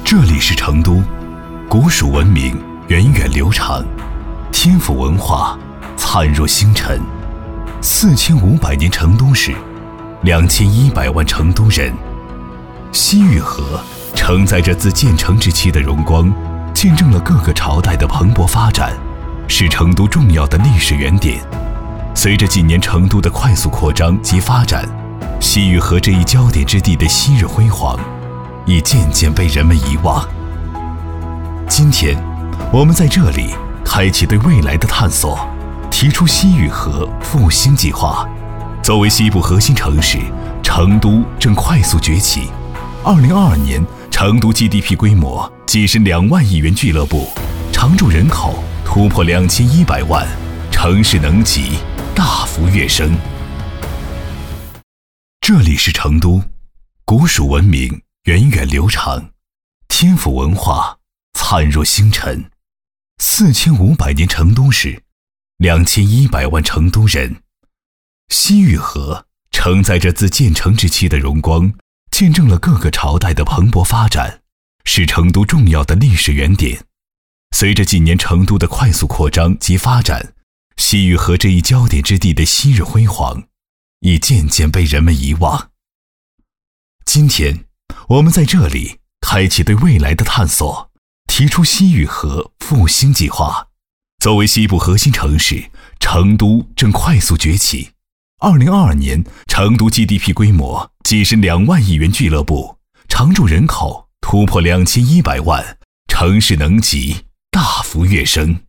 这里是成都，古蜀文明源远流长，天府文化灿若星辰。4500年成都市，2100万成都人。西域河承载着自建成之期的荣光，见证了各个朝代的蓬勃发展，是成都重要的历史原点。随着近年成都的快速扩张及发展，西域河这一焦点之地的昔日辉煌已渐渐被人们遗忘。今天，我们在这里开启对未来的探索，提出西域河复兴计划。作为西部核心城市，成都正快速崛起。2022年，成都 GDP 规模跻身2万亿元俱乐部，常住人口突破2100万，城市能级大幅跃升。这里是成都，古蜀文明源远流长，天府文化灿若星辰。4500年成都市，2100万成都人。西域河承载着自建成之期的荣光，见证了各个朝代的蓬勃发展，是成都重要的历史原点。随着近年成都的快速扩张及发展，西域河这一焦点之地的昔日辉煌已渐渐被人们遗忘。今天，我们在这里开启对未来的探索，提出西域河复兴计划。作为西部核心城市，成都正快速崛起。2022年，成都 GDP 规模跻身2万亿元俱乐部，常住人口突破2100万，城市能级大幅跃升。